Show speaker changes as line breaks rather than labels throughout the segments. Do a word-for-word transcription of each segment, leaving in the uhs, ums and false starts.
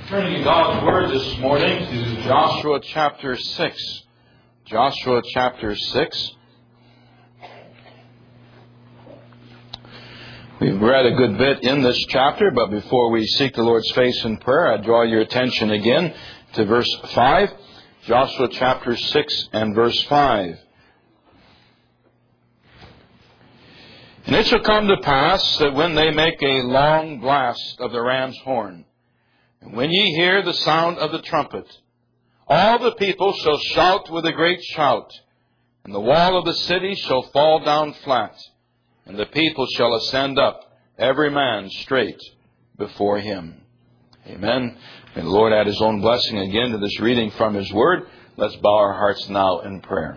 Turning in God's Word this morning to Joshua chapter six. Joshua chapter six. We've read a good bit in this chapter, but before we seek the Lord's face in prayer, I draw your attention again to verse five. Joshua chapter six and verse five. And it shall come to pass that when they make a long blast of the ram's horn, and when ye hear the sound of the trumpet, all the people shall shout with a great shout, and the wall of the city shall fall down flat, and the people shall ascend up, every man straight before him. Amen. May the Lord add His own blessing again to this reading from His Word. Let's bow our hearts now in prayer.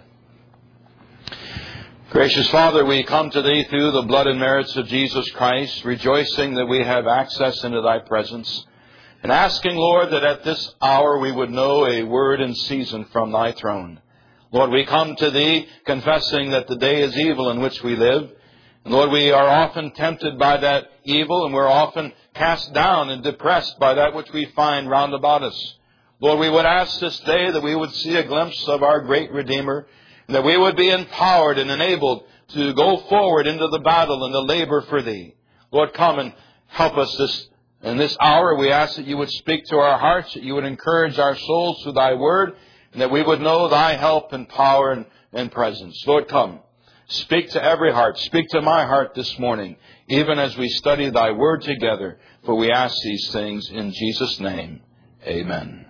Gracious Father, we come to Thee through the blood and merits of Jesus Christ, rejoicing that we have access into Thy presence, and asking, Lord, that at this hour we would know a word in season from Thy throne. Lord, we come to Thee confessing that the day is evil in which we live. And Lord, we are often tempted by that evil, and we're often cast down and depressed by that which we find round about us. Lord, we would ask this day that we would see a glimpse of our great Redeemer, and that we would be empowered and enabled to go forward into the battle and the labor for Thee. Lord, come and help us this In this hour. We ask that You would speak to our hearts, that You would encourage our souls through Thy Word, and that we would know Thy help and power and, and presence. Lord, come. Speak to every heart. Speak to my heart this morning, even as we study Thy Word together. For we ask these things in Jesus' name. Amen.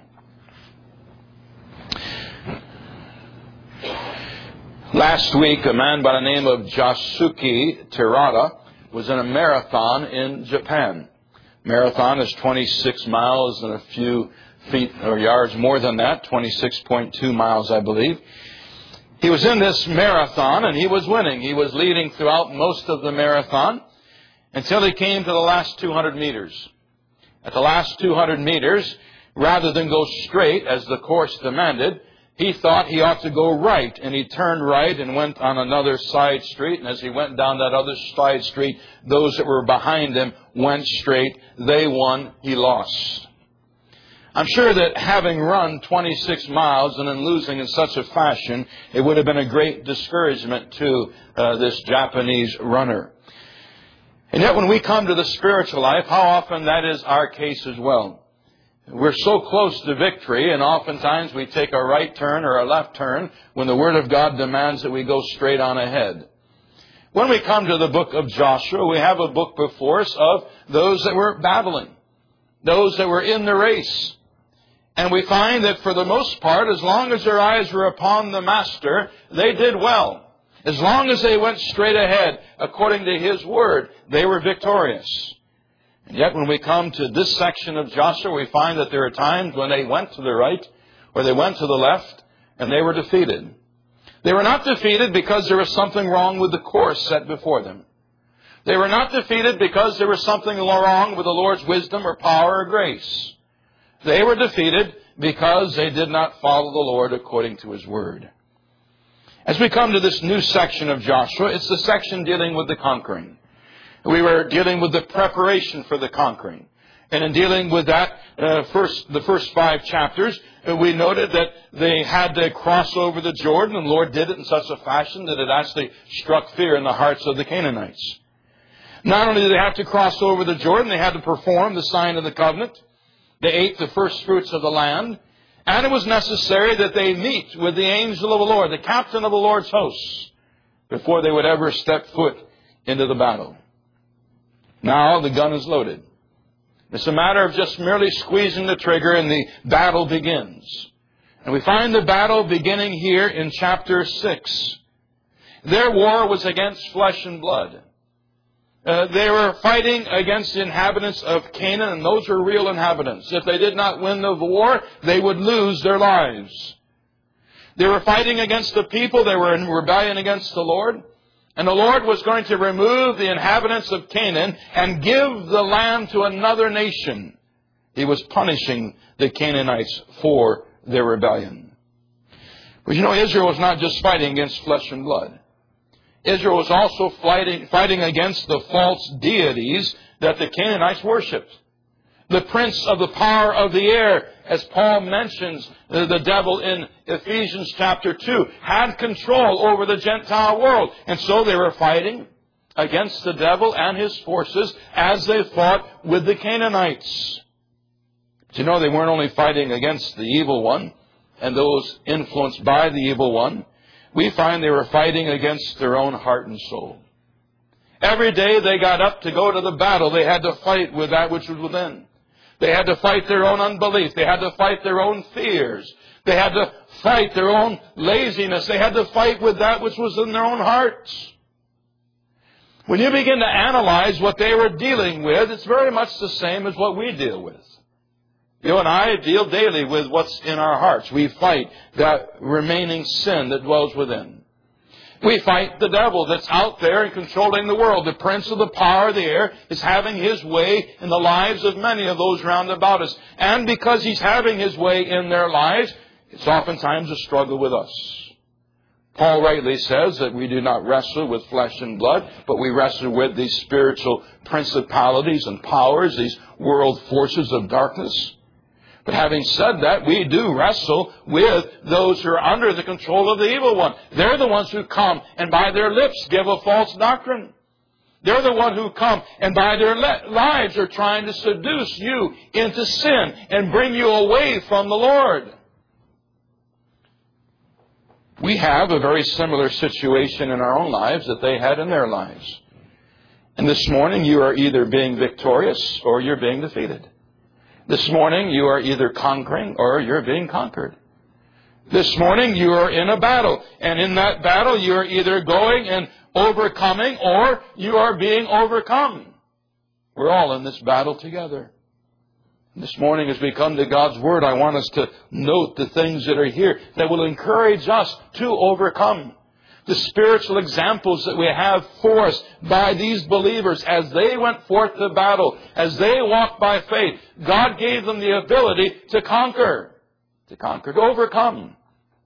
Last week, a man by the name of Josuke Terada was in a marathon in Japan. Marathon is twenty-six miles and a few feet or yards more than that, twenty-six point two miles, I believe. He was in this marathon and he was winning. He was leading throughout most of the marathon until he came to the last two hundred meters. At the last two hundred meters, rather than go straight as the course demanded, he thought he ought to go right, and he turned right and went on another side street. And as he went down that other side street, those that were behind him went straight. They won. He lost. I'm sure that having run twenty-six miles and then losing in such a fashion, it would have been a great discouragement to uh, this Japanese runner. And yet when we come to the spiritual life, how often that is our case as well. We're so close to victory, and oftentimes we take a right turn or a left turn when the Word of God demands that we go straight on ahead. When we come to the book of Joshua, we have a book before us of those that were battling, those that were in the race. And we find that for the most part, as long as their eyes were upon the Master, they did well. As long as they went straight ahead, according to His Word, they were victorious. And yet when we come to this section of Joshua, we find that there are times when they went to the right or they went to the left and they were defeated. They were not defeated because there was something wrong with the course set before them. They were not defeated because there was something wrong with the Lord's wisdom or power or grace. They were defeated because they did not follow the Lord according to His Word. As we come to this new section of Joshua, it's the section dealing with the conquering. We were dealing with the preparation for the conquering. And in dealing with that, uh, first the first five chapters, uh, we noted that they had to cross over the Jordan, and the Lord did it in such a fashion that it actually struck fear in the hearts of the Canaanites. Not only did they have to cross over the Jordan, they had to perform the sign of the covenant. They ate the first fruits of the land. And it was necessary that they meet with the angel of the Lord, the captain of the Lord's hosts, before they would ever step foot into the battle. Now the gun is loaded. It's a matter of just merely squeezing the trigger and the battle begins. And we find the battle beginning here in chapter six. Their war was against flesh and blood. Uh, they were fighting against the inhabitants of Canaan, and those were real inhabitants. If they did not win the war, they would lose their lives. They were fighting against the people. They were in rebellion against the Lord. And the Lord was going to remove the inhabitants of Canaan and give the land to another nation. He was punishing the Canaanites for their rebellion. But you know, Israel was not just fighting against flesh and blood. Israel was also fighting, fighting against the false deities that the Canaanites worshipped. The prince of the power of the air, as Paul mentions, the devil in Ephesians chapter two, had control over the Gentile world. And so they were fighting against the devil and his forces as they fought with the Canaanites. But you know, they weren't only fighting against the evil one and those influenced by the evil one. We find they were fighting against their own heart and soul. Every day they got up to go to the battle, they had to fight with that which was within. They had to fight their own unbelief. They had to fight their own fears. They had to fight their own laziness. They had to fight with that which was in their own hearts. When you begin to analyze what they were dealing with, it's very much the same as what we deal with. You and I deal daily with what's in our hearts. We fight that remaining sin that dwells within. We fight the devil that's out there and controlling the world. The prince of the power of the air is having his way in the lives of many of those round about us. And because he's having his way in their lives, it's oftentimes a struggle with us. Paul rightly says that we do not wrestle with flesh and blood, but we wrestle with these spiritual principalities and powers, these world forces of darkness. But having said that, we do wrestle with those who are under the control of the evil one. They're the ones who come and by their lips give a false doctrine. They're the ones who come and by their lives are trying to seduce you into sin and bring you away from the Lord. We have a very similar situation in our own lives that they had in their lives. And this morning you are either being victorious or you're being defeated. This morning you are either conquering or you're being conquered. This morning you are in a battle. And in that battle you are either going and overcoming or you are being overcome. We're all in this battle together. This morning as we come to God's Word, I want us to note the things that are here that will encourage us to overcome. The spiritual examples that we have for us by these believers as they went forth to battle, as they walked by faith, God gave them the ability to conquer, to conquer, to overcome.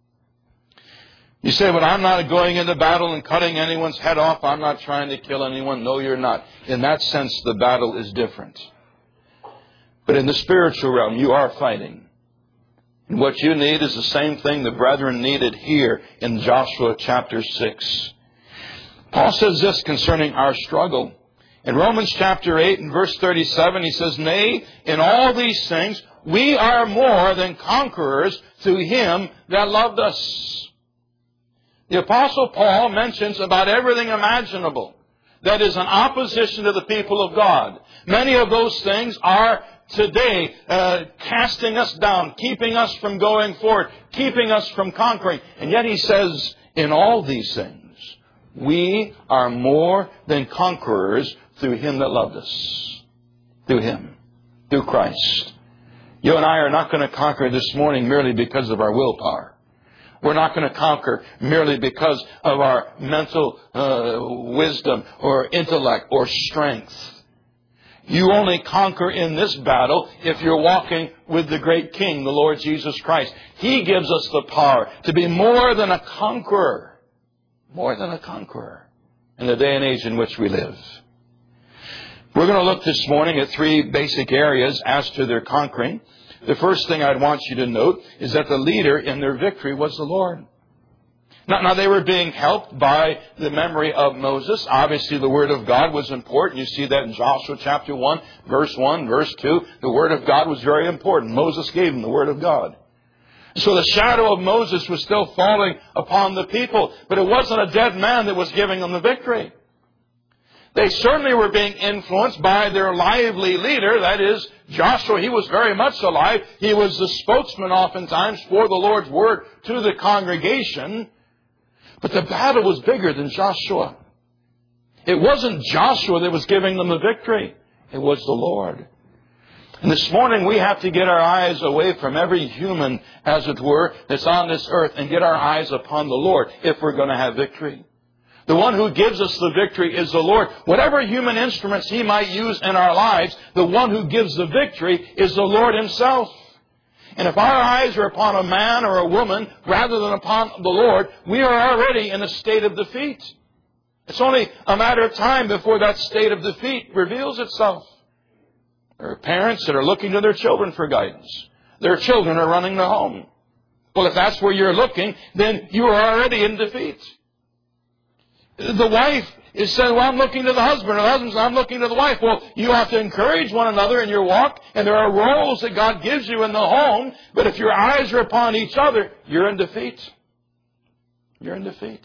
You say, but I'm not going into battle and cutting anyone's head off. I'm not trying to kill anyone. No, you're not. In that sense, the battle is different. But in the spiritual realm, you are fighting. And what you need is the same thing the brethren needed here in Joshua chapter six. Paul says this concerning our struggle. In Romans chapter eight and verse thirty-seven, he says, Nay, in all these things we are more than conquerors through him that loved us. The Apostle Paul mentions about everything imaginable that is in opposition to the people of God. Many of those things are today uh, casting us down, keeping us from going forward, keeping us from conquering. And yet he says, in all these things, we are more than conquerors through him that loved us. Through him. Through Christ. You and I are not going to conquer this morning merely because of our willpower. We're not going to conquer merely because of our mental uh, wisdom or intellect or strength. You only conquer in this battle if you're walking with the great King, the Lord Jesus Christ. He gives us the power to be more than a conqueror. More than a conqueror in the day and age in which we live. We're going to look this morning at three basic areas as to their conquering. The first thing I'd want you to note is that the leader in their victory was the Lord. Now, now they were being helped by the memory of Moses. Obviously, the Word of God was important. You see that in Joshua chapter one, verse one, verse two. The Word of God was very important. Moses gave them the Word of God. So the shadow of Moses was still falling upon the people, but it wasn't a dead man that was giving them the victory. They certainly were being influenced by their lively leader, that is, Joshua. He was very much alive. He was the spokesman oftentimes for the Lord's Word to the congregation. But the battle was bigger than Joshua. It wasn't Joshua that was giving them the victory. It was the Lord. And this morning we have to get our eyes away from every human, as it were, that's on this earth and get our eyes upon the Lord if we're going to have victory. The one who gives us the victory is the Lord. Whatever human instruments He might use in our lives, the one who gives the victory is the Lord Himself. And if our eyes are upon a man or a woman rather than upon the Lord, we are already in a state of defeat. It's only a matter of time before that state of defeat reveals itself. There are parents that are looking to their children for guidance. Their children are running the home. Well, if that's where you're looking, then you are already in defeat. The wife is saying, well, I'm looking to the husband, or the husband says, I'm looking to the wife. Well, you have to encourage one another in your walk, and there are roles that God gives you in the home, but if your eyes are upon each other, you're in defeat. You're in defeat.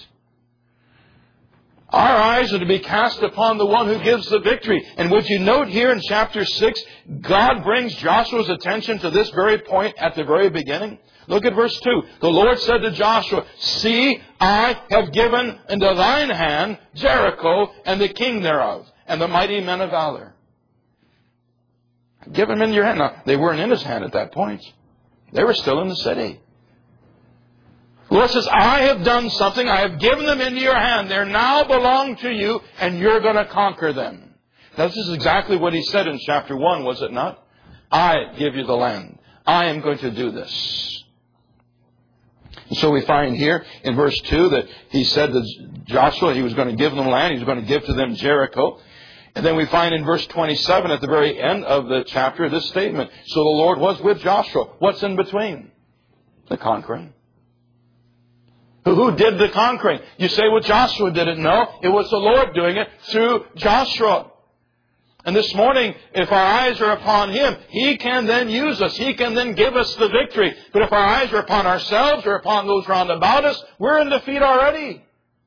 Our eyes are to be cast upon the one who gives the victory. And would you note here in chapter six, God brings Joshua's attention to this very point at the very beginning? Look at verse two. The Lord said to Joshua, see, I have given into thine hand Jericho and the king thereof, and the mighty men of valor. Give them in your hand. Now, they weren't in his hand at that point. They were still in the city. The Lord says, I have done something. I have given them into your hand. They now belong to you, and you're going to conquer them. Now, this is exactly what he said in chapter one, was it not? I give you the land. I am going to do this. And so we find here in verse two that he said to Joshua he was going to give them land. He was going to give to them Jericho. And then we find in verse twenty-seven at the very end of the chapter this statement. So the Lord was with Joshua. What's in between? The conquering. Who did the conquering? You say, well, Joshua did it. No, it was the Lord doing it through Joshua. And this morning, if our eyes are upon Him, He can then use us. He can then give us the victory. But if our eyes are upon ourselves or upon those round about us, we're in defeat already.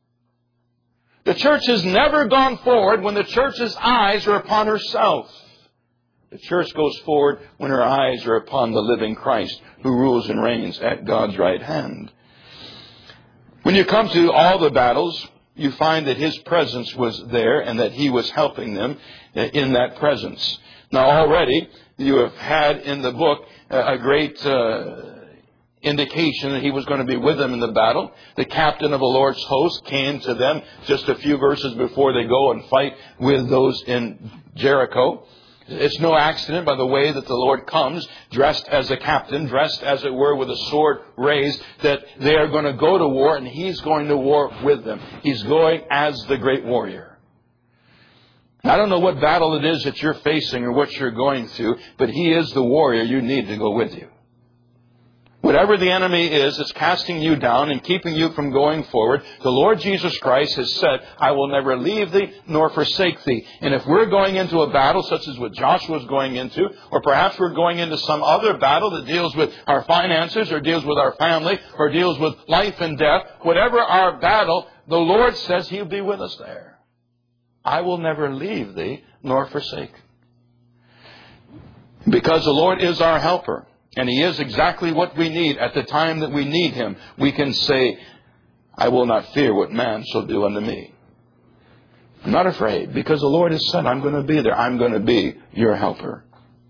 The church has never gone forward when the church's eyes are upon herself. The church goes forward when her eyes are upon the living Christ who rules and reigns at God's right hand. When you come to all the battles, you find that His presence was there and that He was helping them in that presence. Now already you have had in the book a great uh, indication that He was going to be with them in the battle. The captain of the Lord's host came to them just a few verses before they go and fight with those in Jericho. It's no accident by the way that the Lord comes, dressed as a captain, dressed as it were with a sword raised, that they are going to go to war and He's going to war with them. He's going as the great warrior. I don't know what battle it is that you're facing or what you're going through, but He is the warrior you need to go with you. Whatever the enemy is that's casting you down and keeping you from going forward, the Lord Jesus Christ has said, I will never leave thee nor forsake thee. And if we're going into a battle such as what Joshua's going into, or perhaps we're going into some other battle that deals with our finances or deals with our family or deals with life and death, whatever our battle, the Lord says He'll be with us there. I will never leave thee nor forsake. Because the Lord is our helper. And He is exactly what we need at the time that we need Him. We can say, I will not fear what man shall do unto me. I'm not afraid because the Lord has said, I'm going to be there. I'm going to be your helper.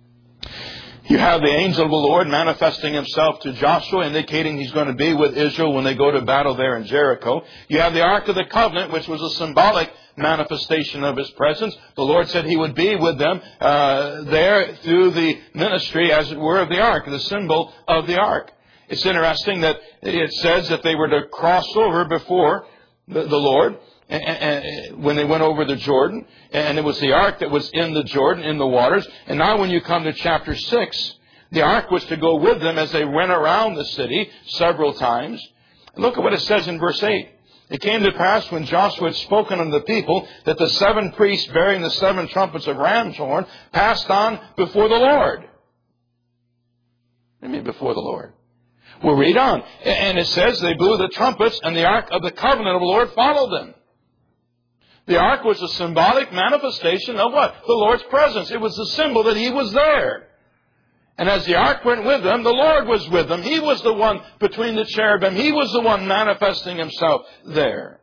You have the angel of the Lord manifesting Himself to Joshua, indicating He's going to be with Israel when they go to battle there in Jericho. You have the Ark of the Covenant, which was a symbolic manifestation of His presence. The Lord said He would be with them uh, there through the ministry, as it were, of the Ark, the symbol of the Ark. It's interesting that it says that they were to cross over before the, the Lord and, and, when they went over the Jordan. And it was the Ark that was in the Jordan, in the waters. And now when you come to chapter six, the Ark was to go with them as they went around the city several times. Look at what it says in verse eight. It came to pass when Joshua had spoken unto the people that the seven priests bearing the seven trumpets of ram's horn passed on before the Lord. What do you mean before the Lord? We'll read on. And it says they blew the trumpets and the Ark of the Covenant of the Lord followed them. The Ark was a symbolic manifestation of what? The Lord's presence. It was the symbol that He was there. And as the Ark went with them, the Lord was with them. He was the one between the cherubim. He was the one manifesting Himself there.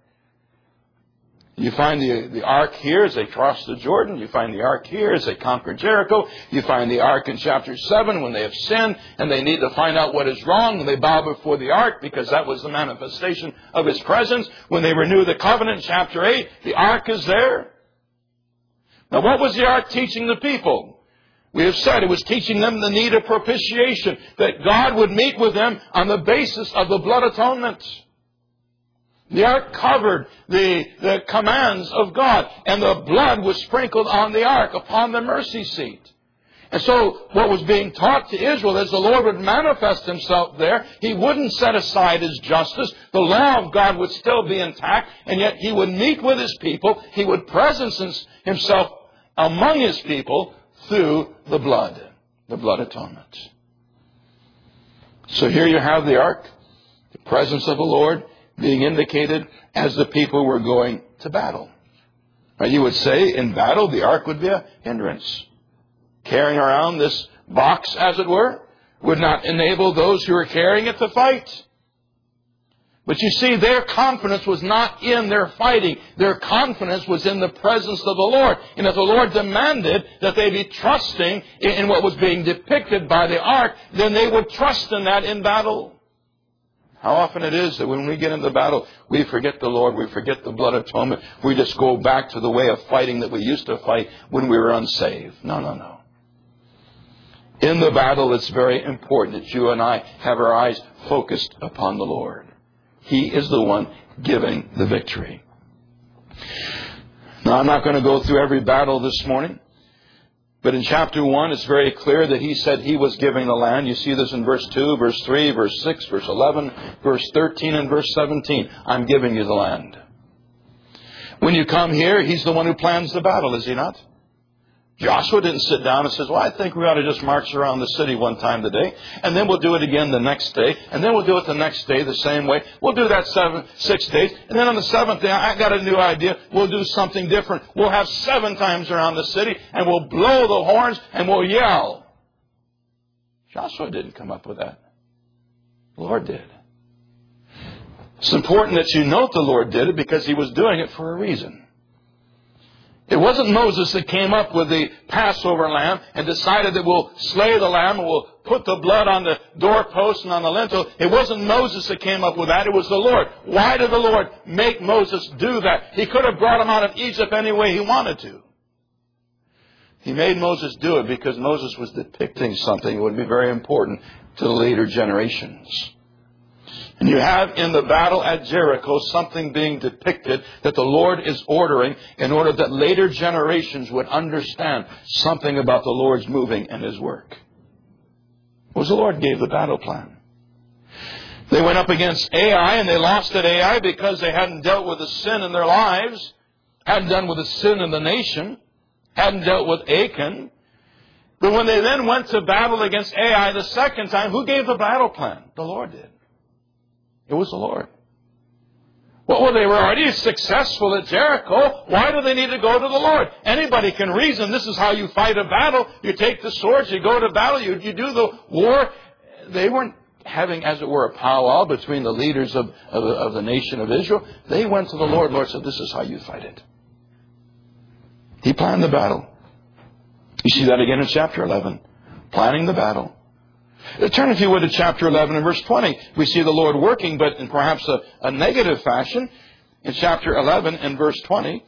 You find the, the Ark here as they crossed the Jordan. You find the Ark here as they conquered Jericho. You find the Ark in chapter seven when they have sinned and they need to find out what is wrong. And they bow before the Ark because that was the manifestation of His presence. When they renew the covenant in chapter eight, the Ark is there. Now what was the Ark teaching the people? We have said it was teaching them the need of propitiation, that God would meet with them on the basis of the blood atonement. The Ark covered the, the commands of God, and the blood was sprinkled on the Ark, upon the mercy seat. And so what was being taught to Israel is the Lord would manifest himself there. He wouldn't set aside his justice. The law of God would still be intact, and yet he would meet with his people. He would presence himself among his people through the blood, the blood atonement. So here you have the ark, the presence of the Lord being indicated as the people were going to battle. Now you would say in battle the ark would be a hindrance. Carrying around this box, as it were, would not enable those who were carrying it to fight. But you see, their confidence was not in their fighting. Their confidence was in the presence of the Lord. And if the Lord demanded that they be trusting in what was being depicted by the ark, then they would trust in that in battle. How often it is that when we get into battle, we forget the Lord, we forget the blood atonement. We just go back to the way of fighting that we used to fight when we were unsaved. No, no, no. In the battle, it's very important that you and I have our eyes focused upon the Lord. He is the one giving the victory. Now, I'm not going to go through every battle this morning, but in chapter one, it's very clear that he said he was giving the land. You see this in verse two, verse three, verse six, verse eleven, verse thirteen, and verse seventeen. I'm giving you the land. When you come here, he's the one who plans the battle, is he not? Joshua didn't sit down and says, well, I think we ought to just march around the city one time today, and then we'll do it again the next day, and then we'll do it the next day the same way. We'll do that seven, six days, and then on the seventh day, I got a new idea. We'll do something different. We'll have seven times around the city, and we'll blow the horns, and we'll yell. Joshua didn't come up with that. The Lord did. It's important that you note the Lord did it because he was doing it for a reason. It wasn't Moses that came up with the Passover lamb and decided that we'll slay the lamb and we'll put the blood on the doorpost and on the lintel. It wasn't Moses that came up with that. It was the Lord. Why did the Lord make Moses do that? He could have brought him out of Egypt any way he wanted to. He made Moses do it because Moses was depicting something that would be very important to the later generations. And you have in the battle at Jericho something being depicted that the Lord is ordering in order that later generations would understand something about the Lord's moving and his work. It was the Lord gave the battle plan. They went up against Ai and they lost at Ai because they hadn't dealt with the sin in their lives, hadn't done with the sin in the nation, hadn't dealt with Achan. But when they then went to battle against Ai the second time, who gave the battle plan? The Lord did. It was the Lord. Well, they were already successful at Jericho. Why do they need to go to the Lord? Anybody can reason this is how you fight a battle. You take the swords, you go to battle, you, you do the war. They weren't having, as it were, a powwow between the leaders of, of, of the nation of Israel. They went to the Lord. The Lord said, this is how you fight it. He planned the battle. You see that again in chapter eleven. Planning the battle. Turn, if you would, to chapter eleven and verse twenty. We see the Lord working, but in perhaps a, a negative fashion. In chapter eleven and verse twenty.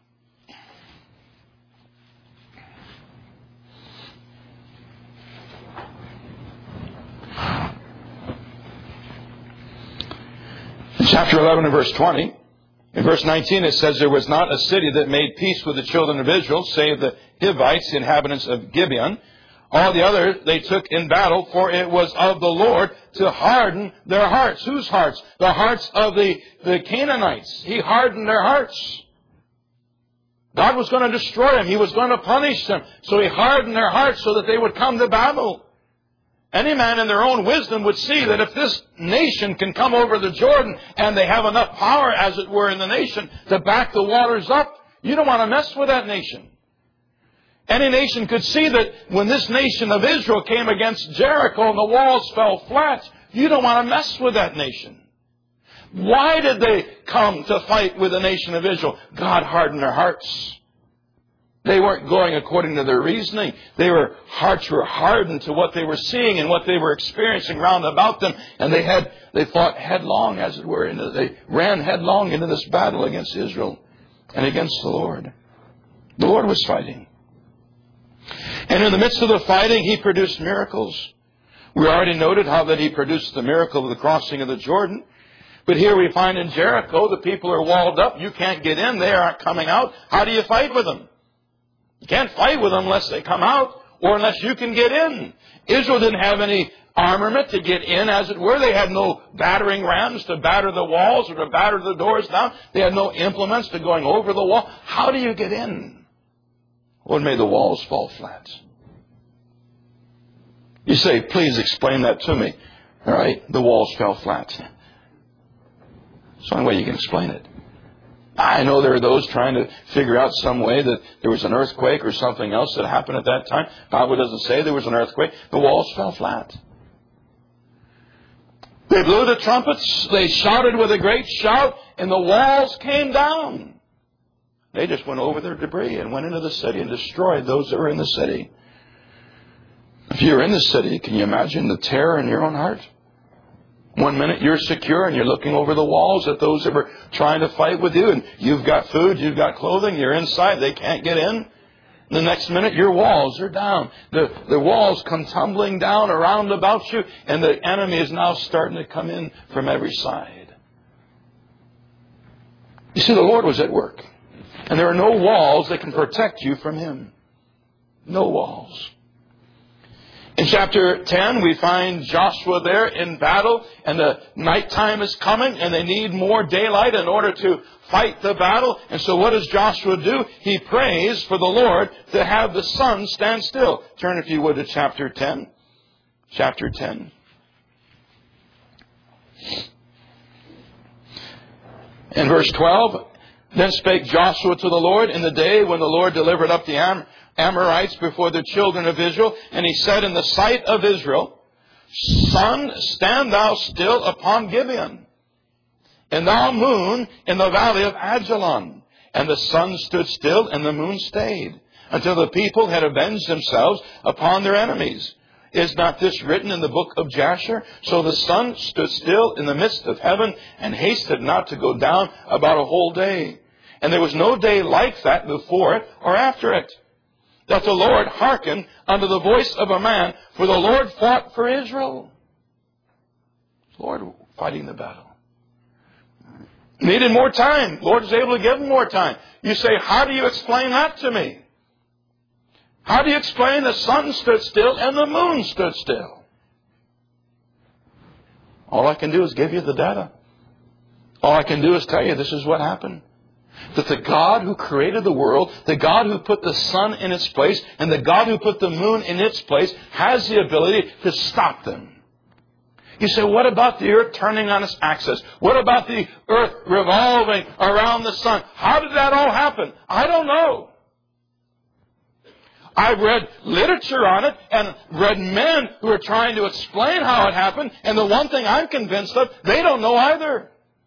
In chapter eleven and verse twenty, in verse nineteen it says, there was not a city that made peace with the children of Israel, save the Hivites, the inhabitants of Gibeon. All the others they took in battle, for it was of the Lord to harden their hearts. Whose hearts? The hearts of the, the Canaanites. He hardened their hearts. God was going to destroy them. He was going to punish them. So he hardened their hearts so that they would come to battle. Any man in their own wisdom would see that if this nation can come over the Jordan and they have enough power, as it were, in the nation to back the waters up, you don't want to mess with that nation. Any nation could see that when this nation of Israel came against Jericho and the walls fell flat, you don't want to mess with that nation. Why did they come to fight with the nation of Israel? God hardened their hearts. They weren't going according to their reasoning. Their hearts were hardened to what they were seeing and what they were experiencing round about them. And they had, they fought headlong, as it were. Into, they ran headlong into this battle against Israel and against the Lord. The Lord was fighting. And in the midst of the fighting, he produced miracles. We already noted how that he produced the miracle of the crossing of the Jordan. But here we find in Jericho, the people are walled up. You can't get in. They aren't coming out. How do you fight with them? You can't fight with them unless they come out. or unless you can get in. Israel didn't have any armament to get in, as it were. They had no battering rams to batter the walls or to batter the doors down. They had no implements to going over the wall. How do you get in? What made the walls fall flat? You say, please explain that to me. All right, the walls fell flat. It's the only way you can explain it. I know there are those trying to figure out some way that there was an earthquake or something else that happened at that time. The Bible doesn't say there was an earthquake. The walls fell flat. They blew the trumpets. They shouted with a great shout, and the walls came down. They just went over their debris and went into the city and destroyed those that were in the city. If you're in the city, can you imagine the terror in your own heart? One minute you're secure and you're looking over the walls at those that were trying to fight with you, and you've got food, you've got clothing, you're inside, they can't get in. The next minute your walls are down. The, the walls come tumbling down around about you, and the enemy is now starting to come in from every side. You see, the Lord was at work. And there are no walls that can protect you from Him. No walls. In chapter ten, we find Joshua there in battle, and the nighttime is coming, and they need more daylight in order to fight the battle. And so what does Joshua do? He prays for the Lord to have the sun stand still. Turn, if you would, to chapter ten. Chapter ten. In verse twelve, then spake Joshua to the Lord in the day when the Lord delivered up the Am- Amorites before the children of Israel. And he said in the sight of Israel, Sun, stand thou still upon Gibeon, and thou moon in the valley of Ajalon. And the sun stood still, and the moon stayed, until the people had avenged themselves upon their enemies. Is not this written in the book of Jasher? So the sun stood still in the midst of heaven, and hasted not to go down about a whole day. And there was no day like that before it or after it, that the Lord hearkened unto the voice of a man, for the Lord fought for Israel. The Lord fighting the battle. Needed more time. The Lord was able to give him more time. You say, how do you explain that to me? How do you explain the sun stood still and the moon stood still? All I can do is give you the data. All I can do is tell you this is what happened. That the God who created the world, the God who put the sun in its place, and the God who put the moon in its place, has the ability to stop them. You say, what about the earth turning on its axis? What about the earth revolving around the sun? How did that all happen? I don't know. I've read literature on it and read men who are trying to explain how it happened, and the one thing I'm convinced of, they don't know either.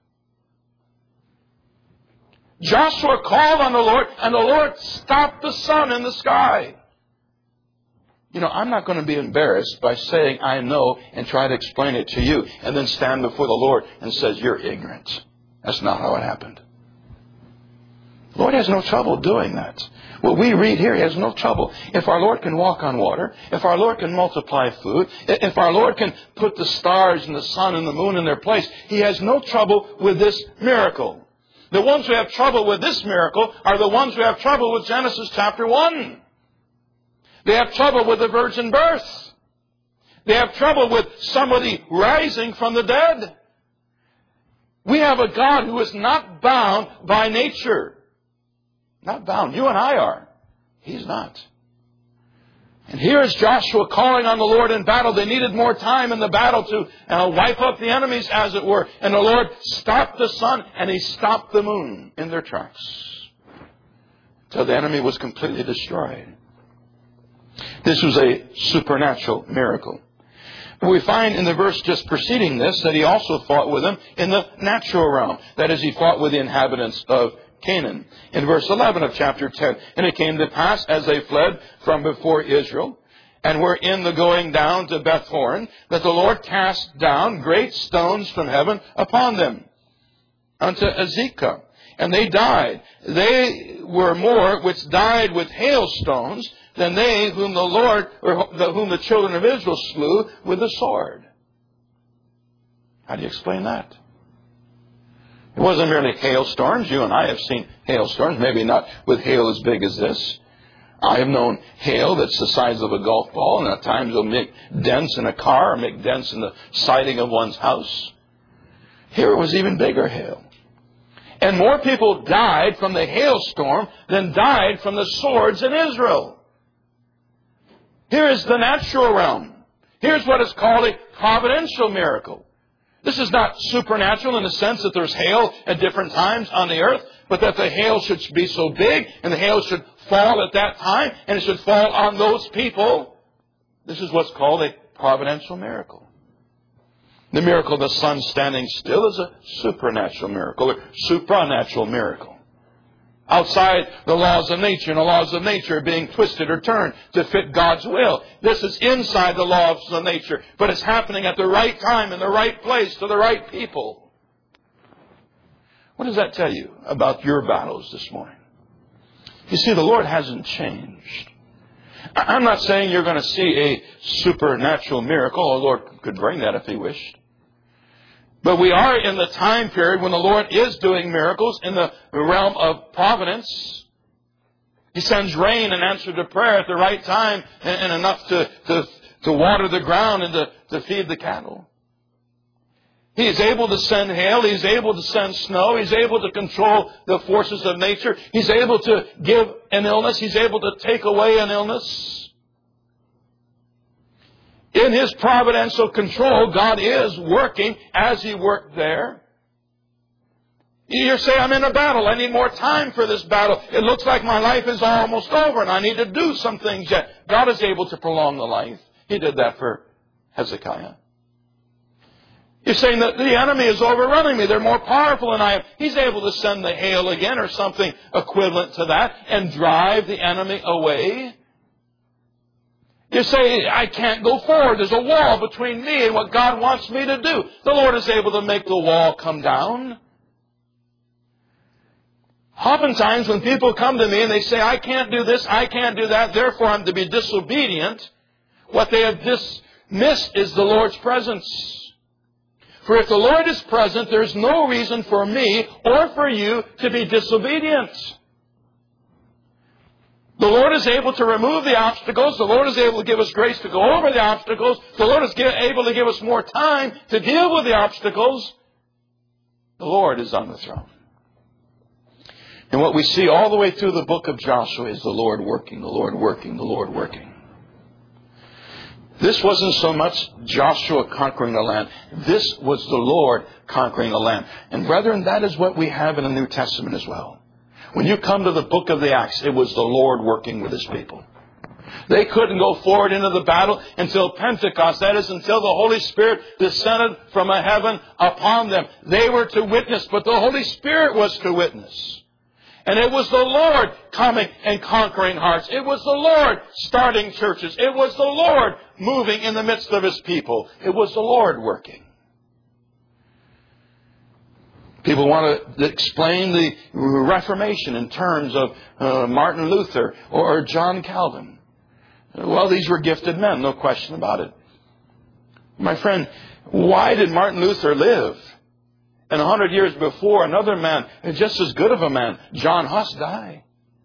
Joshua called on the Lord, and the Lord stopped the sun in the sky. You know, I'm not going to be embarrassed by saying I know and try to explain it to you, and then stand before the Lord and says, you're ignorant. That's not how it happened. The Lord has no trouble doing that. What we read here, He has no trouble. If our Lord can walk on water, if our Lord can multiply food, if our Lord can put the stars and the sun and the moon in their place, He has no trouble with this miracle. The ones who have trouble with this miracle are the ones who have trouble with Genesis chapter one. They have trouble with the virgin birth. They have trouble with somebody rising from the dead. We have a God who is not bound by nature. Not bound. You and I are. He's not. And here is Joshua calling on the Lord in battle. They needed more time in the battle to uh, wipe up the enemies, as it were. And the Lord stopped the sun, and He stopped the moon in their tracks, till the enemy was completely destroyed. This was a supernatural miracle. But we find in the verse just preceding this that He also fought with them in the natural realm. That is, He fought with the inhabitants of Canaan. In verse eleven of chapter ten, and it came to pass as they fled from before Israel, and were in the going down to Beth-horon, that the Lord cast down great stones from heaven upon them, unto Azekah, and they died. They were more which died with hailstones than they whom the Lord, or whom the children of Israel slew with the sword. How do you explain that? It wasn't merely hailstorms. You and I have seen hailstorms, maybe not with hail as big as this. I have known hail that's the size of a golf ball, and at times it'll make dents in a car or make dents in the siding of one's house. Here it was even bigger hail. And more people died from the hailstorm than died from the swords in Israel. Here is the natural realm. Here's what is called a providential miracle. This is not supernatural in the sense that there's hail at different times on the earth, but that the hail should be so big and the hail should fall at that time and it should fall on those people. This is what's called a providential miracle. The miracle of the sun standing still is a supernatural miracle, or supranatural miracle. Outside the laws of nature, and the laws of nature being twisted or turned to fit God's will. This is inside the laws of nature, but it's happening at the right time, in the right place, to the right people. What does that tell you about your battles this morning? You see, the Lord hasn't changed. I'm not saying you're going to see a supernatural miracle. The Lord could bring that if He wished. But we are in the time period when the Lord is doing miracles in the realm of providence. He sends rain in answer to prayer at the right time and enough to, to, to water the ground and to, to feed the cattle. He is able to send hail. He's able to send snow. He's able to control the forces of nature. He's able to give an illness. He's able to take away an illness. In His providential control, God is working as He worked there. You say, I'm in a battle. I need more time for this battle. It looks like my life is almost over and I need to do some things yet. God is able to prolong the life. He did that for Hezekiah. You're saying that the enemy is overrunning me. They're more powerful than I am. He's able to send the hail again or something equivalent to that and drive the enemy away. You say, I can't go forward. There's a wall between me and what God wants me to do. The Lord is able to make the wall come down. Oftentimes when people come to me and they say, I can't do this, I can't do that, therefore I'm to be disobedient, what they have dismissed is the Lord's presence. For if the Lord is present, there's no reason for me or for you to be disobedient. The Lord is able to remove the obstacles. The Lord is able to give us grace to go over the obstacles. The Lord is able to give us more time to deal with the obstacles. The Lord is on the throne. And what we see all the way through the book of Joshua is the Lord working, the Lord working, the Lord working. This wasn't so much Joshua conquering the land. This was the Lord conquering the land. And brethren, that is what we have in the New Testament as well. When you come to the book of the Acts, it was the Lord working with His people. They couldn't go forward into the battle until Pentecost. That is, until the Holy Spirit descended from a heaven upon them. They were to witness, but the Holy Spirit was to witness. And it was the Lord coming and conquering hearts. It was the Lord starting churches. It was the Lord moving in the midst of His people. It was the Lord working. People want to explain the Reformation in terms of uh, Martin Luther or John Calvin. Well, these were gifted men, no question about it. My friend, why did Martin Luther live? And a hundred years before, another man, just as good of a man, John Huss, die?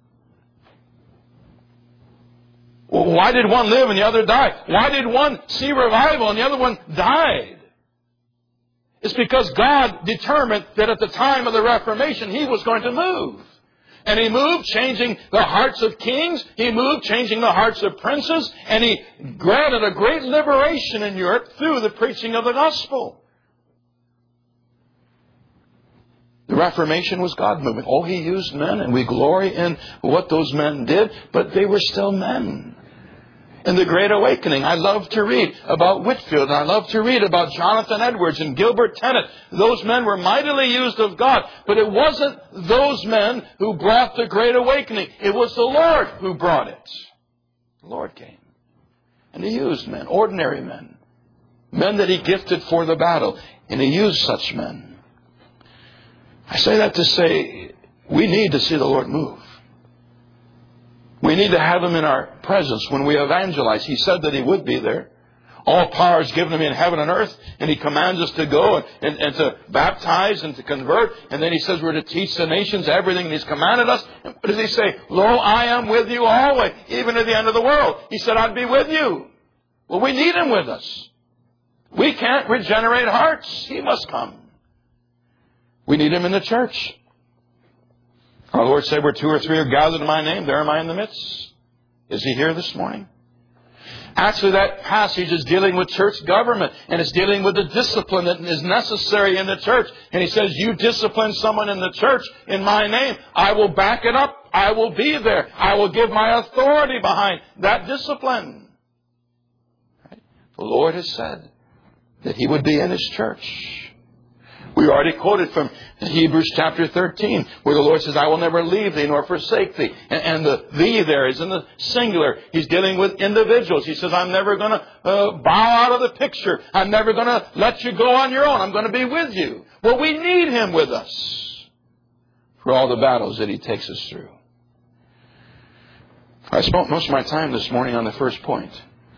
Well, why did one live and the other die? Why did one see revival and the other one died? It's because God determined that at the time of the Reformation, He was going to move. And He moved, changing the hearts of kings. He moved, changing the hearts of princes. And He granted a great liberation in Europe through the preaching of the gospel. The Reformation was God moving. Oh, He used men, and we glory in what those men did, but they were still men. In the Great Awakening, I love to read about Whitefield, and I love to read about Jonathan Edwards and Gilbert Tennant. Those men were mightily used of God, but it wasn't those men who brought the Great Awakening. It was the Lord who brought it. The Lord came, and He used men, ordinary men, men that He gifted for the battle, and He used such men. I say that to say we need to see the Lord move. We need to have Him in our presence when we evangelize. He said that He would be there. All power is given to me in heaven and earth. And He commands us to go and, and, and to baptize and to convert. And then He says we're to teach the nations everything that He's commanded us. And what does He say? Lo, I am with you always, even to the end of the world. He said, I'd be with you. Well, we need Him with us. We can't regenerate hearts. He must come. We need Him in the church. Our Lord said, where two or three are gathered in my name, there am I in the midst. Is He here this morning? Actually, that passage is dealing with church government, and it's dealing with the discipline that is necessary in the church. And He says, you discipline someone in the church in my name, I will back it up. I will be there. I will give my authority behind that discipline. Right? The Lord has said that He would be in His church. We already quoted from Hebrews chapter thirteen, where the Lord says, I will never leave thee nor forsake thee. And, and the thee there is in the singular. He's dealing with individuals. He says, I'm never going to uh, bow out of the picture. I'm never going to let you go on your own. I'm going to be with you. Well, we need Him with us for all the battles that He takes us through. I spent most of my time this morning on the first point.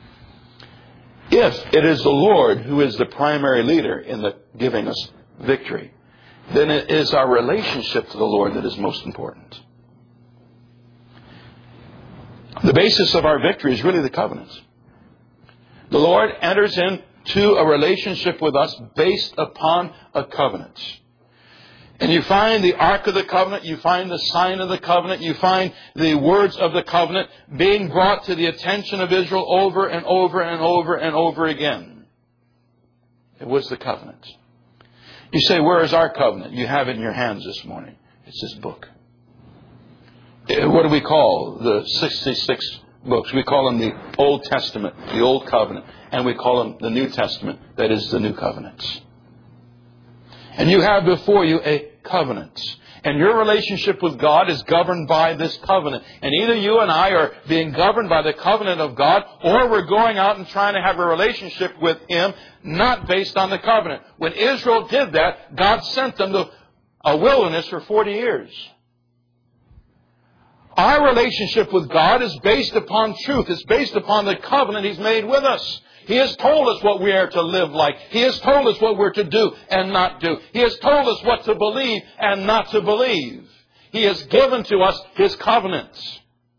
If it is the Lord who is the primary leader in the giving us victory, then it is our relationship to the Lord that is most important. The basis of our victory is really the covenant. The Lord enters into a relationship with us based upon a covenant. And you find the Ark of the Covenant, you find the sign of the covenant, you find the words of the covenant being brought to the attention of Israel over and over and over and over again. It was the covenant. You say, where is our covenant? You have it in your hands this morning. It's this book. What do we call the sixty-six books? We call them the Old Testament, the Old Covenant. And we call them the New Testament, that is the New Covenant. And you have before you a covenant. And your relationship with God is governed by this covenant. And either you and I are being governed by the covenant of God, or we're going out and trying to have a relationship with Him not based on the covenant. When Israel did that, God sent them to a wilderness for forty years. Our relationship with God is based upon truth. It's based upon the covenant He's made with us. He has told us what we are to live like. He has told us what we're to do and not do. He has told us what to believe and not to believe. He has given to us His covenants.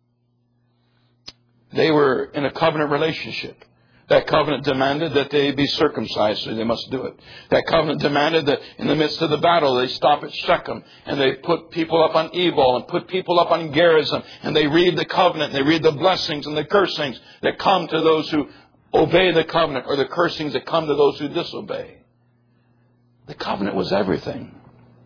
They were in a covenant relationship. That covenant demanded that they be circumcised, so they must do it. That covenant demanded that in the midst of the battle they stop at Shechem and they put people up on Ebal and put people up on Gerizim, and they read the covenant and they read the blessings and the cursings that come to those who obey the covenant, or the cursings that come to those who disobey. The covenant was everything.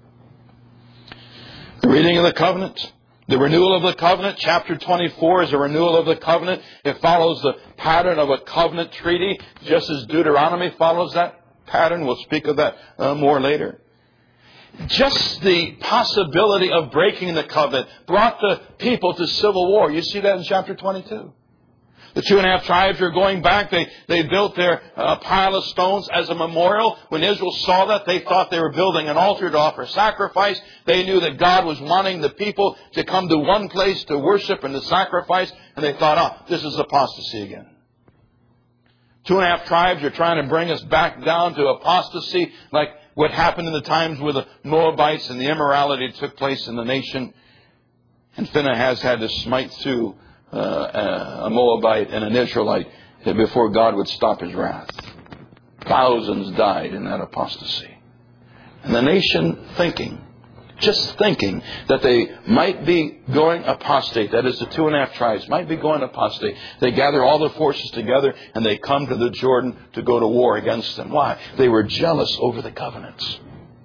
The reading of the covenant, the renewal of the covenant. Chapter twenty-four is a renewal of the covenant. It follows the pattern of a covenant treaty, just as Deuteronomy follows that pattern. We'll speak of that uh, more later. Just the possibility of breaking the covenant brought the people to civil war. You see that in chapter twenty-two. The two and a half tribes are going back. They, they built their uh, pile of stones as a memorial. When Israel saw that, they thought they were building an altar to offer sacrifice. They knew that God was wanting the people to come to one place to worship and to sacrifice. And they thought, oh, this is apostasy again. Two and a half tribes are trying to bring us back down to apostasy, like what happened in the times with the Moabites and the immorality that took place in the nation. And Phinehas had to smite through Uh, a Moabite and an Israelite before God would stop His wrath. Thousands died in that apostasy. And the nation thinking, just thinking that they might be going apostate, that is the two and a half tribes might be going apostate, they gather all the forces together and they come to the Jordan to go to war against them. Why? They were jealous over the covenants.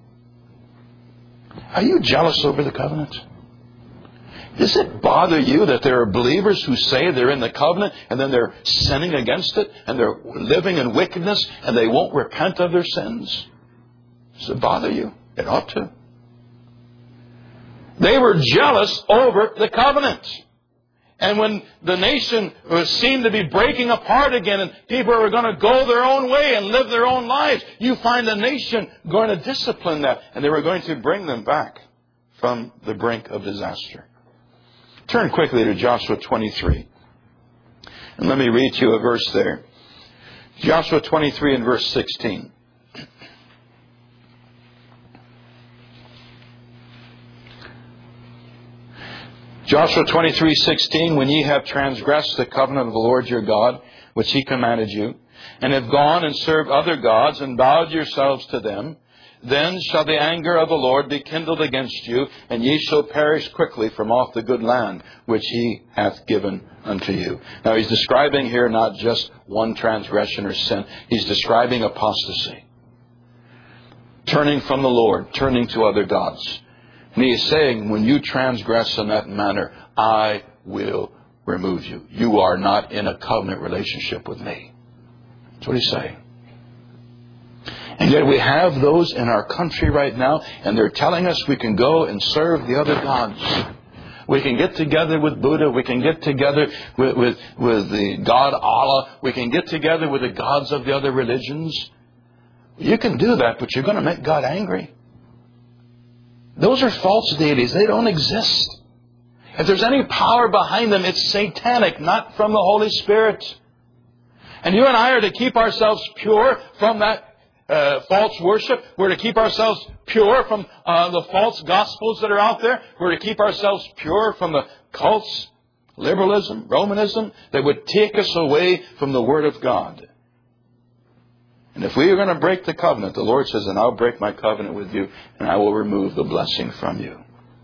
Are you jealous over the covenant? Does it bother you that there are believers who say they're in the covenant and then they're sinning against it and they're living in wickedness and they won't repent of their sins? Does it bother you? It ought to. They were jealous over the covenant. And when the nation seemed to be breaking apart again and people were going to go their own way and live their own lives, you find the nation going to discipline that, and they were going to bring them back from the brink of disaster. Turn quickly to Joshua twenty-three. And let me read you a verse there. Joshua twenty-three and verse sixteen. Joshua twenty-three sixteen, when ye have transgressed the covenant of the Lord your God, which He commanded you, and have gone and served other gods, and bowed yourselves to them, then shall the anger of the Lord be kindled against you, and ye shall perish quickly from off the good land which He hath given unto you. Now He's describing here not just one transgression or sin. He's describing apostasy. Turning from the Lord, turning to other gods. And He is saying, when you transgress in that manner, I will remove you. You are not in a covenant relationship with me. That's what He's saying. And yet we have those in our country right now, and they're telling us we can go and serve the other gods. We can get together with Buddha. We can get together with, with, with the God Allah. We can get together with the gods of the other religions. You can do that, but you're going to make God angry. Those are false deities. They don't exist. If there's any power behind them, it's satanic, not from the Holy Spirit. And you and I are to keep ourselves pure from that Uh, false worship. We're to keep ourselves pure from uh, the false gospels that are out there. We're to keep ourselves pure from the cults, liberalism, Romanism, that would take us away from the Word of God. And if we are going to break the covenant, the Lord says, and I'll break my covenant with you, and I will remove the blessing from you.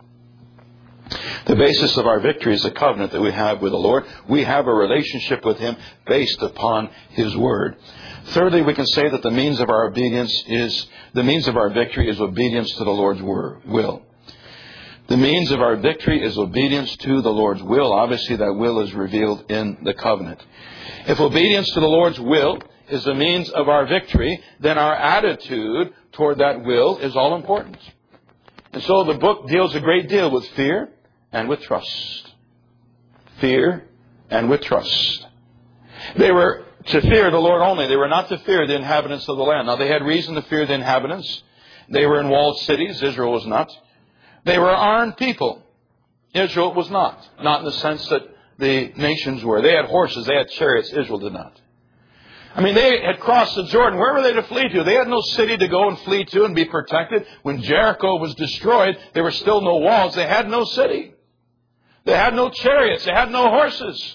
The basis of our victory is the covenant that we have with the Lord. We have a relationship with Him based upon His Word. Thirdly, we can say that the means of our obedience is, the means of our victory is obedience to the Lord's will. The means of our victory is obedience to the Lord's will. Obviously, that will is revealed in the covenant. If obedience to the Lord's will is the means of our victory, then our attitude toward that will is all important. And so the book deals a great deal with fear and with trust. Fear and with trust. They were to fear the Lord only. They were not to fear the inhabitants of the land. Now, they had reason to fear the inhabitants. They were in walled cities. Israel was not. They were armed people. Israel was not. Not in the sense that the nations were. They had horses. They had chariots. Israel did not. I mean, they had crossed the Jordan. Where were they to flee to? They had no city to go and flee to and be protected. When Jericho was destroyed, there were still no walls. They had no city. They had no chariots. They had no horses.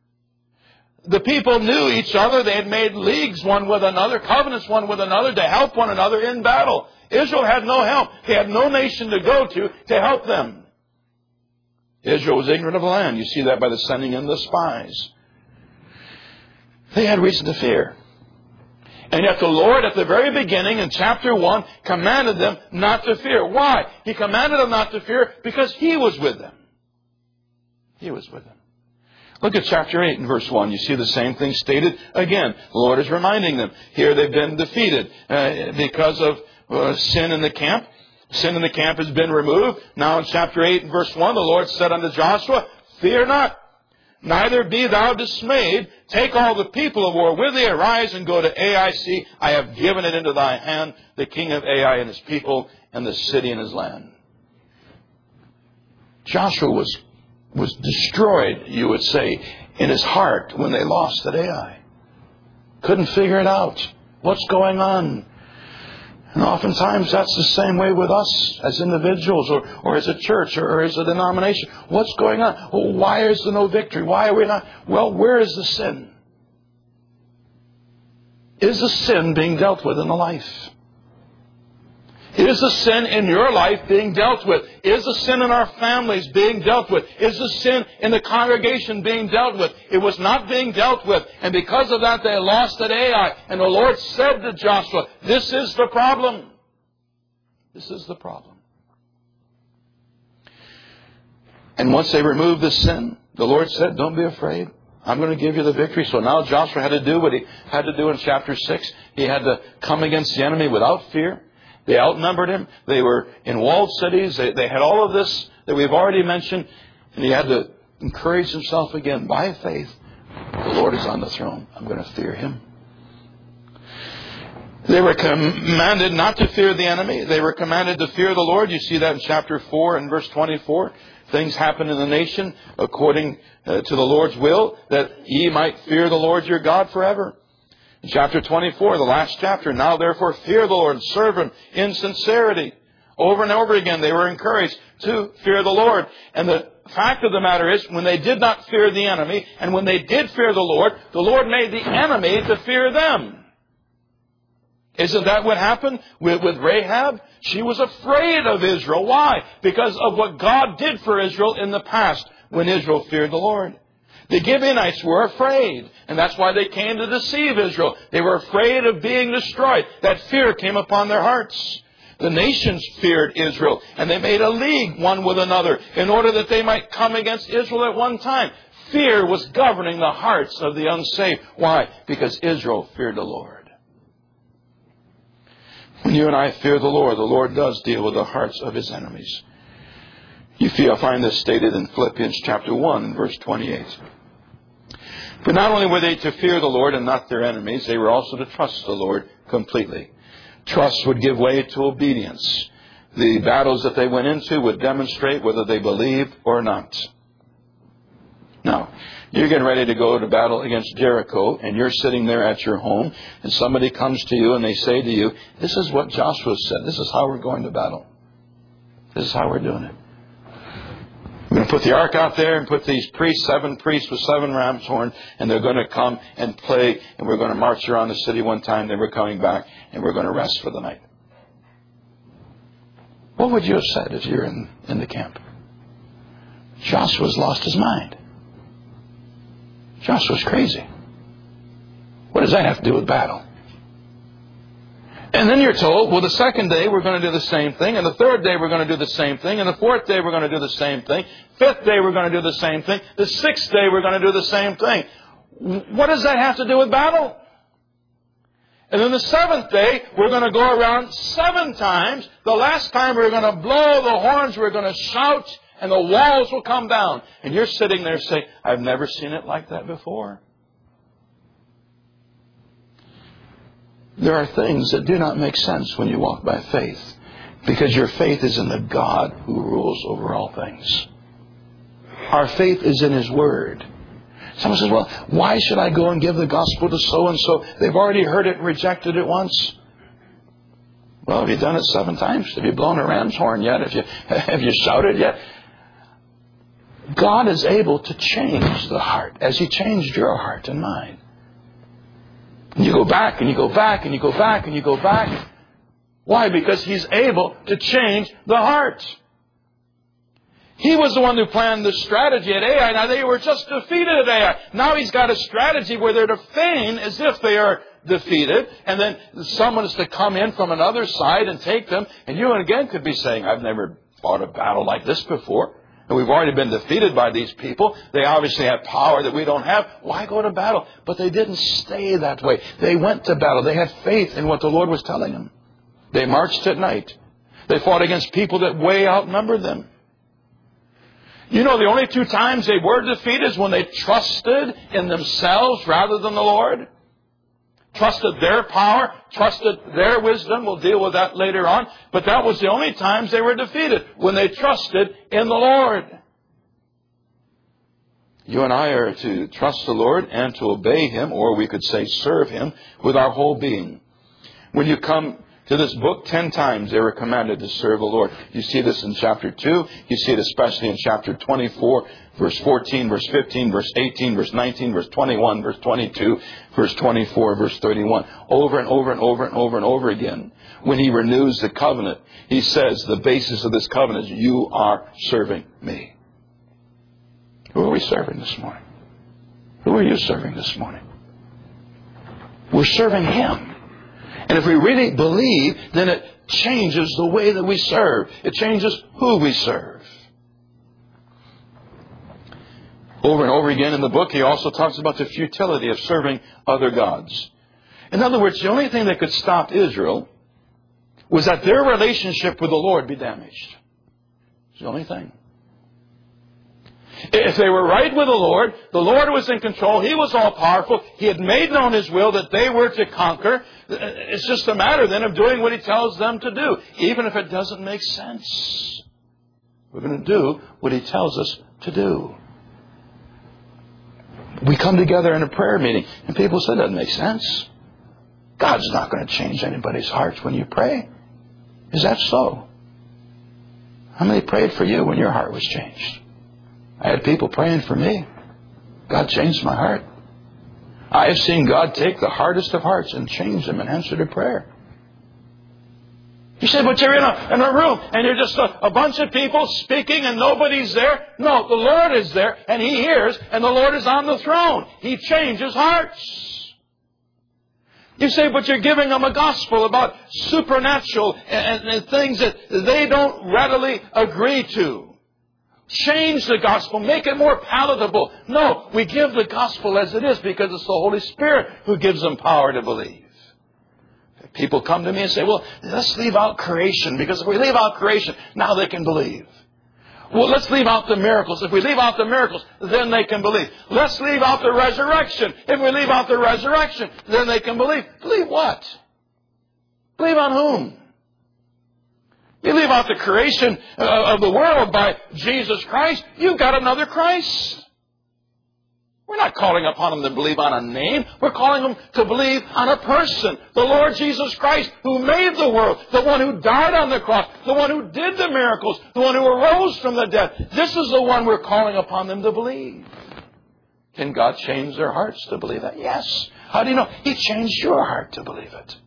The people knew each other. They had made leagues one with another, covenants one with another to help one another in battle. Israel had no help. They had no nation to go to to help them. Israel was ignorant of the land. You see that by the sending in the spies. They had reason to fear. And yet the Lord at the very beginning in chapter one commanded them not to fear. Why? He commanded them not to fear because He was with them. He was with them. Look at chapter eight and verse one. You see the same thing stated again. The Lord is reminding them. Here they've been defeated uh, because of uh, sin in the camp. Sin in the camp has been removed. Now in chapter eight and verse one, the Lord said unto Joshua, fear not, neither be thou dismayed. Take all the people of war with thee. Arise and go to Ai. See, I have given it into thy hand, the king of Ai and his people, and the city and his land. Joshua was was destroyed, you would say, in his heart when they lost at Ai. Couldn't figure it out. What's going on? And oftentimes that's the same way with us as individuals or, or as a church or, or as a denomination. What's going on? Well, why is there no victory? Why are we not? Well, where is the sin? Is the sin being dealt with in the life? Is the sin in your life being dealt with? Is the sin in our families being dealt with? Is the sin in the congregation being dealt with? It was not being dealt with. And because of that, they lost at Ai. And the Lord said to Joshua, this is the problem. This is the problem. And once they removed the sin, the Lord said, don't be afraid. I'm going to give you the victory. So now Joshua had to do what he had to do in chapter six. He had to come against the enemy without fear. They outnumbered him. They were in walled cities. They, they had all of this that we've already mentioned. And he had to encourage himself again by faith. The Lord is on the throne. I'm going to fear Him. They were commanded not to fear the enemy. They were commanded to fear the Lord. You see that in chapter four and verse twenty-four. Things happen in the nation according uh, to the Lord's will, that ye might fear the Lord your God forever. In chapter twenty-four, the last chapter, now therefore fear the Lord and serve Him in sincerity. Over and over again, they were encouraged to fear the Lord. And the fact of the matter is, when they did not fear the enemy, and when they did fear the Lord, the Lord made the enemy to fear them. Isn't that what happened with, with Rahab? She was afraid of Israel. Why? Because of what God did for Israel in the past when Israel feared the Lord. The Gibeonites were afraid, and that's why they came to deceive Israel. They were afraid of being destroyed. That fear came upon their hearts. The nations feared Israel, and they made a league one with another in order that they might come against Israel at one time. Fear was governing the hearts of the unsaved. Why? Because Israel feared the Lord. When you and I fear the Lord, the Lord does deal with the hearts of His enemies. You find this stated in Philippians chapter one, verse twenty-eight. But not only were they to fear the Lord and not their enemies, they were also to trust the Lord completely. Trust would give way to obedience. The battles that they went into would demonstrate whether they believed or not. Now, you're getting ready to go to battle against Jericho, and you're sitting there at your home, and somebody comes to you and they say to you, this is what Joshua said. This is how we're going to battle. This is how we're doing it. We're going to put the ark out there and put these priests, seven priests with seven ram's horns, and they're going to come and play, and we're going to march around the city one time, then we're coming back, and we're going to rest for the night. What would you have said if you're in, in the camp? Joshua's lost his mind. Joshua's crazy. What does that have to do with battle? And then you're told, well, the second day we're going to do the same thing, and the third day we're going to do the same thing, and the fourth day we're going to do the same thing, fifth day we're going to do the same thing, the sixth day we're going to do the same thing. What does that have to do with battle? And then the seventh day, we're going to go around seven times. The last time we're going to blow the horns, we're going to shout, and the walls will come down. And you're sitting there saying, I've never seen it like that before. There are things that do not make sense when you walk by faith, because your faith is in the God who rules over all things. Our faith is in His Word. Someone says, well, why should I go and give the gospel to so-and-so? They've already heard it and rejected it once. Well, have you done it seven times? Have you blown a ram's horn yet? Have you, have you shouted yet? God is able to change the heart as He changed your heart and mine. And you go back and you go back and you go back and you go back. Why? Because He's able to change the heart. He was the one who planned the strategy at Ai. Now they were just defeated at Ai. Now He's got a strategy where they're to feign as if they are defeated. And then someone is to come in from another side and take them. And you again could be saying, I've never fought a battle like this before. And we've already been defeated by these people. They obviously have power that we don't have. Why go to battle? But they didn't stay that way. They went to battle. They had faith in what the Lord was telling them. They marched at night. They fought against people that way outnumbered them. You know, the only two times they were defeated is when they trusted in themselves rather than the Lord. Trusted their power, trusted their wisdom. We'll deal with that later on. But that was the only times they were defeated, when they trusted in the Lord. You and I are to trust the Lord and to obey Him, or we could say serve Him, with our whole being. When you come to this book, ten times they were commanded to serve the Lord. You see this in chapter two. You see it especially in chapter twenty-four, verse fourteen, verse fifteen, verse eighteen, verse nineteen, verse twenty-one, verse twenty-two, verse twenty-four, verse thirty-one. Over and over and over and over and over again. When He renews the covenant, He says the basis of this covenant is, you are serving me. Who are we serving this morning? Who are you serving this morning? We're serving Him. And if we really believe, then it changes the way that we serve. It changes who we serve. Over and over again in the book, he also talks about the futility of serving other gods. In other words, the only thing that could stop Israel was that their relationship with the Lord be damaged. It's the only thing. If they were right with the Lord, the Lord was in control, He was all-powerful, He had made known His will that they were to conquer. It's just a matter then of doing what He tells them to do, even if it doesn't make sense. We're going to do what He tells us to do. We come together in a prayer meeting, and people say, that doesn't make sense. God's not going to change anybody's heart when you pray. Is that so? How many prayed for you when your heart was changed? I had people praying for me. God changed my heart. I have seen God take the hardest of hearts and change them and answer to prayer. You say, but you're in a, in a room and you're just a, a bunch of people speaking and nobody's there. No, the Lord is there and He hears and the Lord is on the throne. He changes hearts. You say, but you're giving them a gospel about supernatural and, and things that they don't readily agree to. Change the gospel. Make it more palatable. No, we give the gospel as it is because it's the Holy Spirit who gives them power to believe. People come to me and say, well, let's leave out creation, because if we leave out creation, now they can believe. Well, let's leave out the miracles. If we leave out the miracles, then they can believe. Let's leave out the resurrection. If we leave out the resurrection, then they can believe. Believe what? Believe on whom? You leave out the creation of the world by Jesus Christ, you've got another Christ. We're not calling upon them to believe on a name. We're calling them to believe on a person. The Lord Jesus Christ, who made the world. The one who died on the cross. The one who did the miracles. The one who arose from the dead. This is the one we're calling upon them to believe. Can God change their hearts to believe that? Yes. How do you know? He changed your heart to believe it.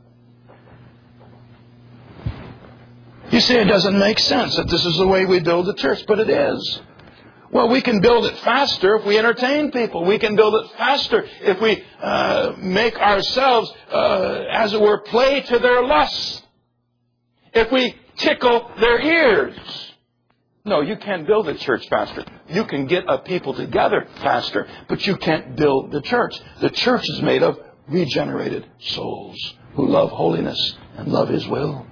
You say it doesn't make sense that this is the way we build the church, but it is. Well, we can build it faster if we entertain people. We can build it faster if we uh, make ourselves, uh, as it were, play to their lusts. If we tickle their ears. No, you can't build a church faster. You can get a people together faster, but you can't build the church. The church is made of regenerated souls who love holiness and love His will.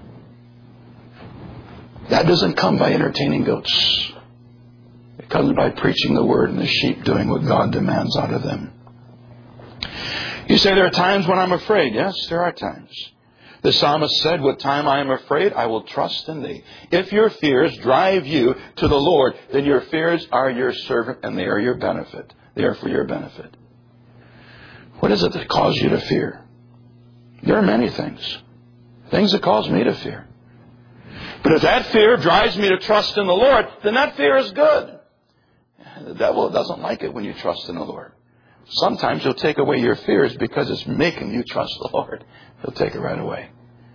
That doesn't come by entertaining goats. It comes by preaching the word and the sheep doing what God demands out of them. You say there are times when I'm afraid. Yes, there are times. The psalmist said, what time I am afraid, I will trust in Thee. If your fears drive you to the Lord, then your fears are your servant and they are your benefit. They are for your benefit. What is it that causes you to fear? There are many things. Things that cause me to fear. But if that fear drives me to trust in the Lord, then that fear is good. The devil doesn't like it when you trust in the Lord. Sometimes He'll take away your fears because it's making you trust the Lord. He'll take it right away.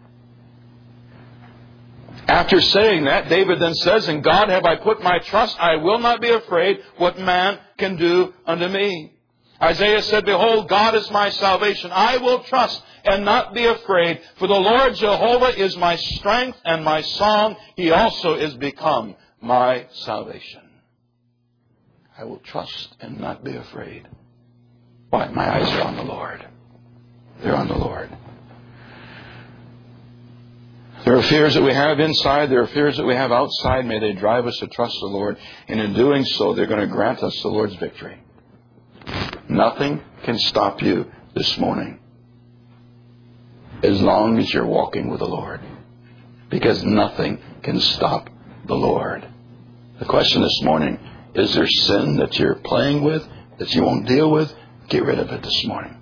After saying that, David then says, in God have I put my trust. I will not be afraid what man can do unto me. Isaiah said, behold, God is my salvation. I will trust and not be afraid. For the Lord Jehovah is my strength and my song. He also is become my salvation. I will trust and not be afraid. Why? My eyes are on the Lord. They're on the Lord. There are fears that we have inside. There are fears that we have outside. May they drive us to trust the Lord. And in doing so, they're going to grant us the Lord's victory. Nothing can stop you this morning as long as you're walking with the Lord. Because nothing can stop the Lord. The question this morning, is there sin that you're playing with that you won't deal with? Get rid of it this morning.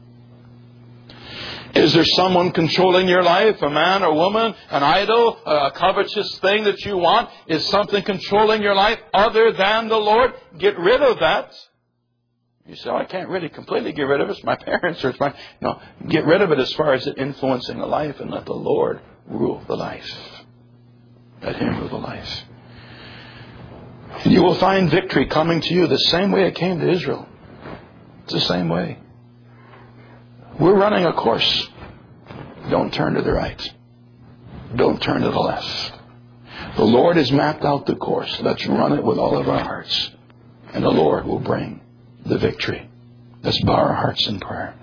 Is there someone controlling your life? A man or woman? An idol? A covetous thing that you want? Is something controlling your life other than the Lord? Get rid of that. You say, oh, I can't really completely get rid of it. It's my parents or it's my... No, get rid of it as far as it influencing the life and let the Lord rule the life. Let Him rule the life. And you will find victory coming to you the same way it came to Israel. It's the same way. We're running a course. Don't turn to the right. Don't turn to the left. The Lord has mapped out the course. Let's run it with all of our hearts. And the Lord will bring the victory. Let's bow our hearts in prayer.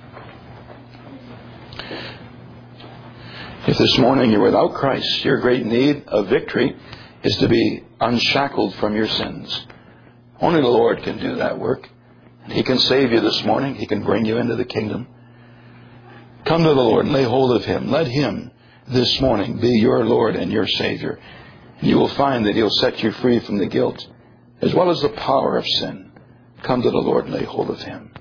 If this morning you're without Christ, your great need of victory is to be unshackled from your sins. Only the Lord can do that work. And He can save you this morning. He can bring you into the kingdom. Come to the Lord and lay hold of Him. Let Him this morning be your Lord and your Savior. And you will find that He'll set you free from the guilt as well as the power of sin. Come to the Lord and lay hold of Him.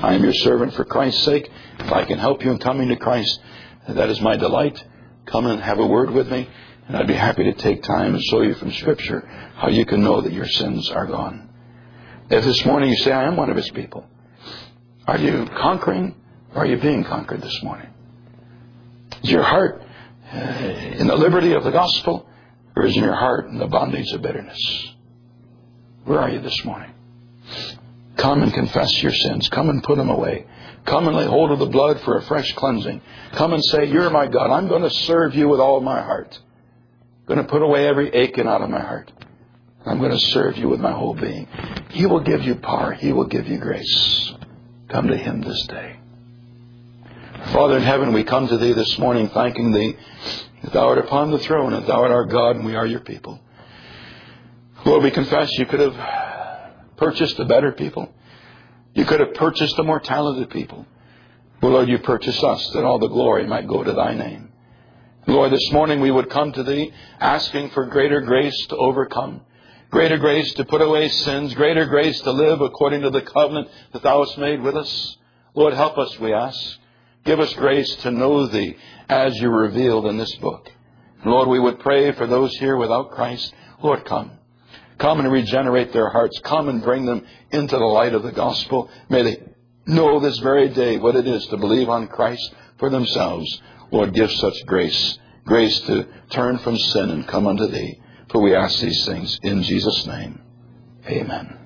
I am your servant for Christ's sake. If I can help you in coming to Christ, that is my delight. Come and have a word with me, and I'd be happy to take time and show you from Scripture how you can know that your sins are gone. If this morning you say, I am one of His people, are you conquering or are you being conquered this morning? Is your heart uh, in the liberty of the gospel, or is in your heart in the bondage of bitterness? Where are you this morning? Come and confess your sins. Come and put them away. Come and lay hold of the blood for a fresh cleansing. Come and say, you're my God. I'm going to serve you with all my heart. I'm going to put away every aching out of my heart. I'm going to serve you with my whole being. He will give you power. He will give you grace. Come to Him this day. Father in heaven, we come to Thee this morning thanking Thee that Thou art upon the throne, and Thou art our God, and we are your people. Lord, we confess you could have purchased a better people. You could have purchased a more talented people. Well, Lord, you purchased us that all the glory might go to Thy name. Lord, this morning we would come to Thee asking for greater grace to overcome, greater grace to put away sins, greater grace to live according to the covenant that Thou hast made with us. Lord, help us, we ask. Give us grace to know Thee as You revealed in this book. And Lord, we would pray for those here without Christ. Lord, come. Come and regenerate their hearts. Come and bring them into the light of the gospel. May they know this very day what it is to believe on Christ for themselves. Lord, give such grace, grace to turn from sin and come unto Thee. For we ask these things in Jesus' name. Amen.